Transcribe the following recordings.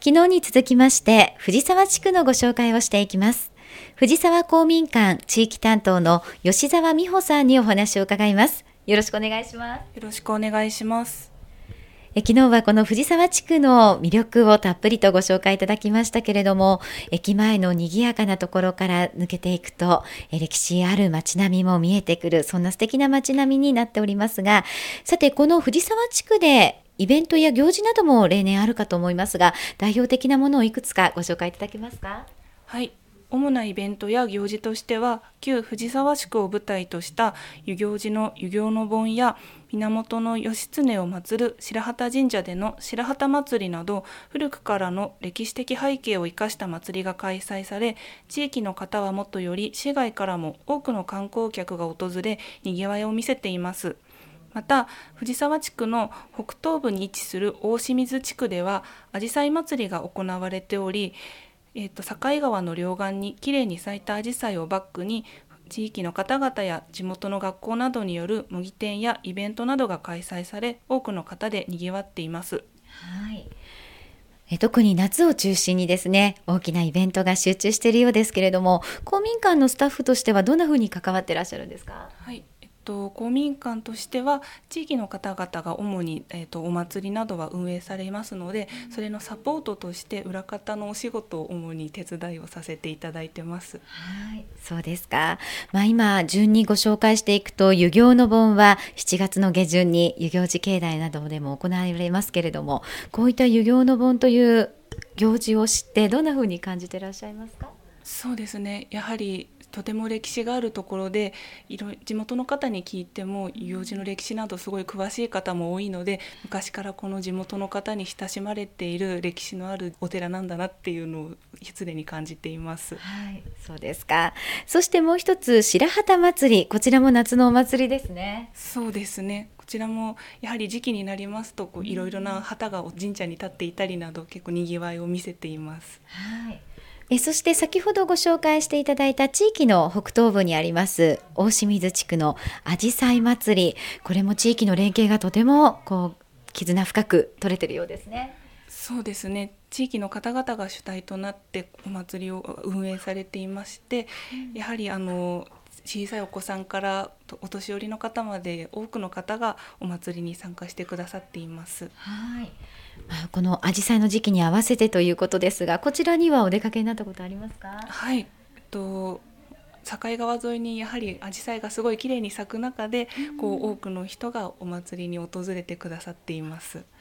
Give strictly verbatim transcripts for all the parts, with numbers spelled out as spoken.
昨日に続きまして藤沢地区のご紹介をしていきます。藤沢公民館地域担当の吉澤美穂さんにお話を伺います。よろしくお願いします。 よろしくお願いします。 え昨日はこの藤沢地区の魅力をたっぷりとご紹介いただきましたけれども、駅前の賑やかなところから抜けていくとえ歴史ある街並みも見えてくる、そんな素敵な街並みになっておりますが、さてこの藤沢地区でイベントや行事なども例年あるかと思いますが、代表的なものをいくつかご紹介いただけますか？ はい、主なイベントや行事としては、旧藤沢宿を舞台とした遊行寺の遊行の盆や源義経を祀る白旗神社での白旗祭りなど、古くからの歴史的背景を生かした祭りが開催され、地域の方はもとより市外からも多くの観光客が訪れ、にぎわいを見せています。また藤沢地区の北東部に位置する大清水地区ではあじさい祭りが行われており、えー、と境川の両岸にきれいに咲いたあじさいをバックに地域の方々や地元の学校などによる模擬店やイベントなどが開催され、多くの方でにぎわっています。 はい、え特に夏を中心にですね、大きなイベントが集中しているようですけれども、公民館のスタッフとしてはどんなふうに関わっていらっしゃるんですか？ はい、えっと、公民館としては地域の方々が主に、えっと、お祭りなどは運営されますので、それのサポートとして裏方のお仕事を主に手伝いをさせていただいてます。 はい、そうですか。まあ、今順にご紹介していくと、遊行の盆はしちがつの下旬に遊行寺境内などでも行われますけれども、こういった遊行の盆という行事を知ってどんなふうに感じていらっしゃいますか？ そうですね、やはりとても歴史があるところで、いろ地元の方に聞いても遊行寺の歴史などすごい詳しい方も多いので、昔からこの地元の方に親しまれている歴史のあるお寺なんだなっていうのを常に感じています。 はい、そうですか。そしてもう一つ、白旗祭り、こちらも夏のお祭りですね。 そうですね、こちらもやはり時期になりますとこういろいろな旗が神社に立っていたりなど、結構にぎわいを見せています。 はい、えそして先ほどご紹介していただいた地域の北東部にあります大清水地区のあじさい祭り、これも地域の連携がとてもこう絆深く取れているようですね。 そうですね、地域の方々が主体となってお祭りを運営されていまして、うん、やはりあの小さいお子さんからお年寄りの方まで多くの方がお祭りに参加してくださっています。 はい、まあ、このあじさいの時期に合わせてということですが、こちらにはお出かけになったことありますか？ はい、えっと境川沿いにやはりアジサイがすごい綺麗に咲く中で、うん、こう多くの人がお祭りに訪れてくださっています。はい、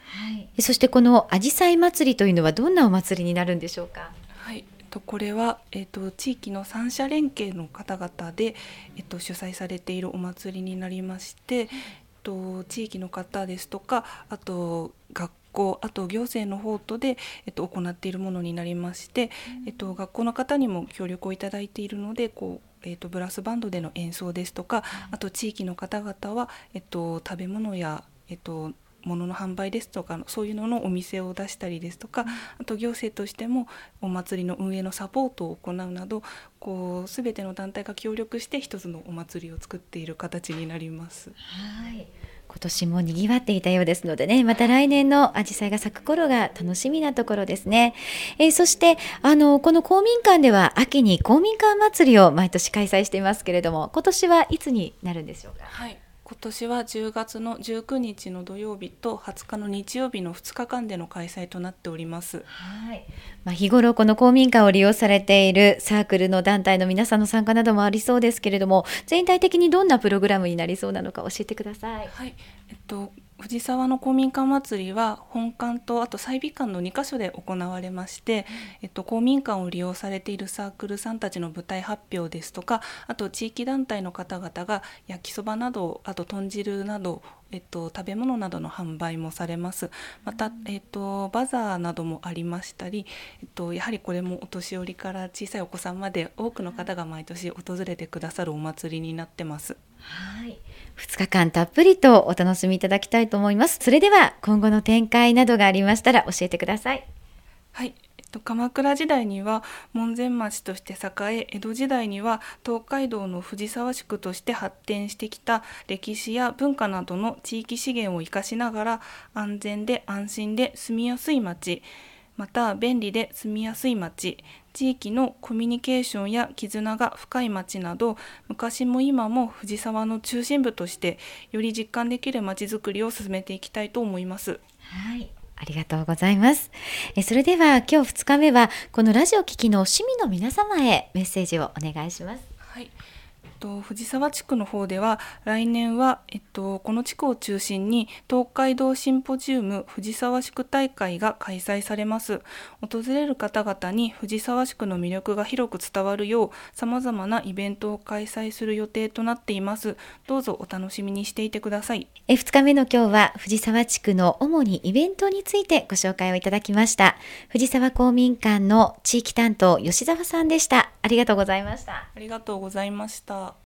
そしてこのあじさい祭りというのはどんなお祭りになるんでしょうか？ はい、えっと、これは、えっと、地域の三者連携の方々で、えっと、主催されているお祭りになりまして、えっと、地域の方ですとか、あと学校、あと行政の方とで、えっと、行っているものになりまして、えっと、学校の方にも協力をいただいているので、こうえー、とブラスバンドでの演奏ですとか、あと地域の方々は、えっと、食べ物や、えっと、物の販売ですとか、そういうののお店を出したりですとか、あと行政としてもお祭りの運営のサポートを行うなど、こう全ての団体が協力して一つのお祭りを作っている形になります。 はい、今年もにぎわっていたようですのでね、また来年のあじさいが咲く頃が楽しみなところですね。えー、そしてあのこの公民館では秋に公民館祭りを毎年開催していますけれども、今年はいつになるんでしょうか？ はい、今年はじゅうがつのじゅうくにちの土曜日とはつかの日曜日のふつかかんでの開催となっております。 はい、まあ、日頃この公民館を利用されているサークルの団体の皆さんの参加などもありそうですけれども、全体的にどんなプログラムになりそうなのか教えてください。 はい、えっと藤沢の公民館祭りは本館とあと済美館のにかしょで行われまして、えっと、公民館を利用されているサークルさんたちの舞台発表ですとか、あと地域団体の方々が焼きそばなど、あと豚汁など、えっと、食べ物などの販売もされます。また、えっと、バザーなどもありましたり、えっと、やはりこれもお年寄りから小さいお子さんまで多くの方が毎年訪れてくださるお祭りになってます。 はい、ふつかかんたっぷりとお楽しみいただきたいと思います。それでは今後の展開などがありましたら教えてください。 はい、えっと、鎌倉時代には門前町として栄え、江戸時代には東海道の藤沢宿として発展してきた歴史や文化などの地域資源を生かしながら安全で安心で住みやすい町、 また便利で住みやすい町、地域のコミュニケーションや絆が深い町など、昔も今も藤沢の中心部としてより実感できる町づくりを進めていきたいと思います。 はい、ありがとうございます。えそれでは今日ふつかめはこのラジオ聴きの市民の皆様へメッセージをお願いします。 はい、えっと、藤沢地区の方では来年は、えっと、この地区を中心に東海道シンポジウム藤沢地区大会が開催されます。訪れる方々に藤沢地区の魅力が広く伝わるようさまざまなイベントを開催する予定となっています。どうぞお楽しみにしていてください。 えふつかめの今日は藤沢地区の主にイベントについてご紹介をいただきました。藤沢公民館の地域担当吉澤さんでした。ありがとうございました。 ありがとうございました。